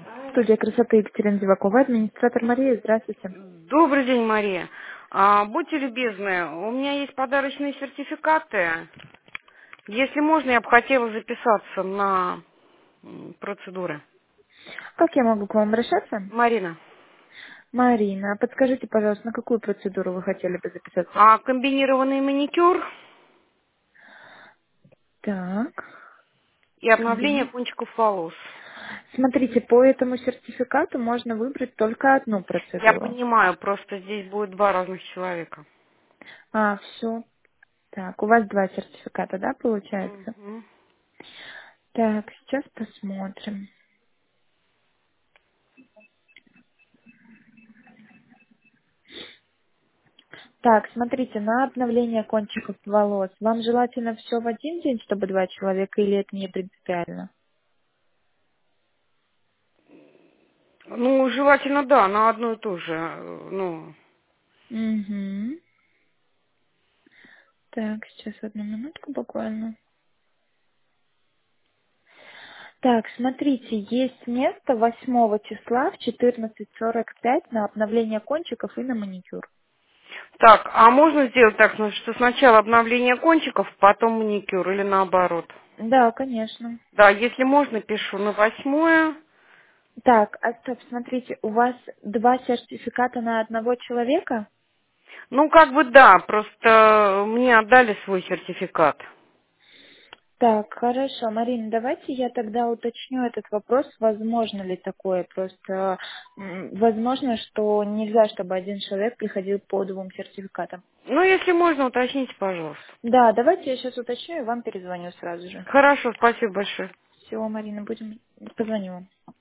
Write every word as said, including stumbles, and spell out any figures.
Студия красоты Екатерина Зевакова, администратор Мария, здравствуйте. Добрый день, Мария. А, будьте любезны, у меня есть подарочные сертификаты. Если можно, я бы хотела записаться на м, процедуры. Как я могу к вам обращаться? Марина, Марина, подскажите, пожалуйста, на какую процедуру вы хотели бы записаться? а комбинированный маникюр Так, и обновление комбини. кончиков волос. Смотрите, по этому сертификату можно выбрать только одну Я процедуру. понимаю, просто здесь будет два разных человека. А, все. Так, у вас два сертификата, да, получается? Мгм. Так, сейчас посмотрим. Так, смотрите, на обновление кончиков волос. Вам желательно все в один день, чтобы два человека, или это не принципиально? Ну, желательно, да, на одно и то же. э, Ну, Угу. Так, сейчас одну минутку буквально. Так, смотрите, есть место восьмого числа в четырнадцать сорок пять на обновление кончиков и на маникюр. так, а можно сделать так, ну, что сначала обновление кончиков, потом маникюр или наоборот? Да, конечно. Да, если можно, пишу на восьмое. Так, а стоп, смотрите, у вас два сертификата на одного человека? Ну, как бы да, просто мне отдали свой сертификат. Так, хорошо, Марина, давайте я тогда уточню этот вопрос, возможно ли такое. Просто м, возможно, что нельзя, чтобы один человек приходил по двум сертификатам. Ну, если можно, уточните, пожалуйста. Да, давайте я сейчас уточню и вам перезвоню сразу же. Хорошо, спасибо большое. Всего, Марина, будем... Позвоню вам.